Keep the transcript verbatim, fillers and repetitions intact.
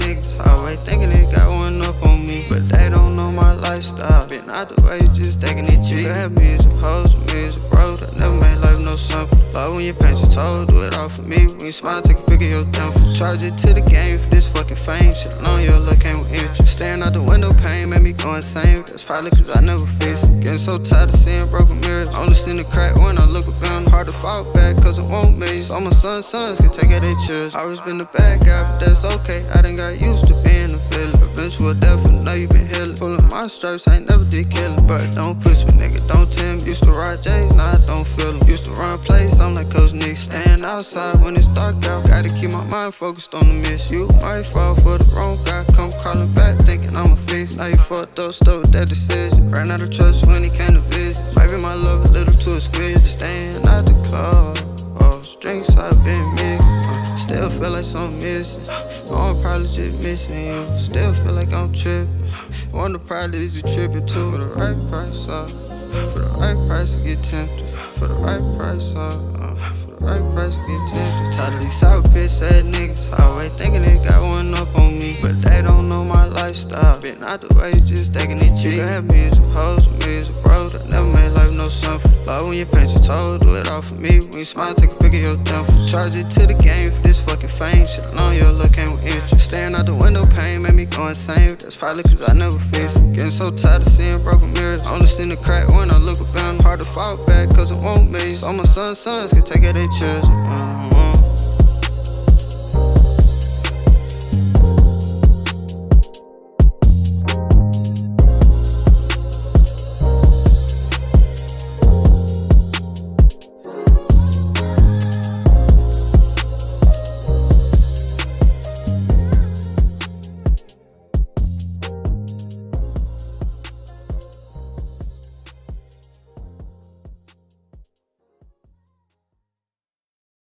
niggas always thinking they got one up on me, but they don't know my lifestyle. Been out the way, just taking it cheap. You have millions of hoes, millions of bros. I never made life no simple. Love when your paint your toes, do it all for me. When you smile, take a pic of your dimples. Charge it to the game for this fucking fame. Shit alone, your luck came with interest. Staring out the window, pain made me go insane. That's probably cause I never fixed it. Getting so tired of seeing broken mirrors. Only seen the crack when I look up on. Hard to fall back cause it won't me. So my son's sons can take out their chills. Always been the bad guy, but that's okay. I done got used to being a villain. Eventual death, and know you been healing. Pulling my stripes, I ain't never did killing. But don't push me, nigga, don't tell me. Used to ride J's, now I don't feel them. Used to run plays, I'm like Coach Nick. Staying outside when it's dark out. Gotta keep my mind focused on the miss. You might fall for the wrong guy. Come crawling back, thinking I'm a fix. Now you fucked up, stuck with that decision. Ran out of trust when he came to visit. Maybe my love a little too exquisite. Staying out the club. Oh, drinks I've been mixed. Uh, still feel like something missing. Oh, I'm probably just missing you. Still feel like I'm tripping. Wonder probably is you tripping too. For the right price, uh, for the right price to get tempted. For the right price, uh, uh for the right price to get tempted. Tired of these sour bitch ass niggas always thinking they got one up on me, but they don't know my lifestyle. Been out the way, just taking it cheap. You have millions of hoes, millions of bros. I never made life no simple. Love when you paint your toes, do it all for me. When you smile, take a pic of your dimples. Charge it to the game for this fucking fame. Shit alone, your luck came with interest. Staring out the window, pain made me go insane. That's probably cause I never fixed it. Getting so tired of seeing broken mirrors. Only seen the crack when I look up on. Hard to fall back cause it won't me. So my son's sons can take out their children.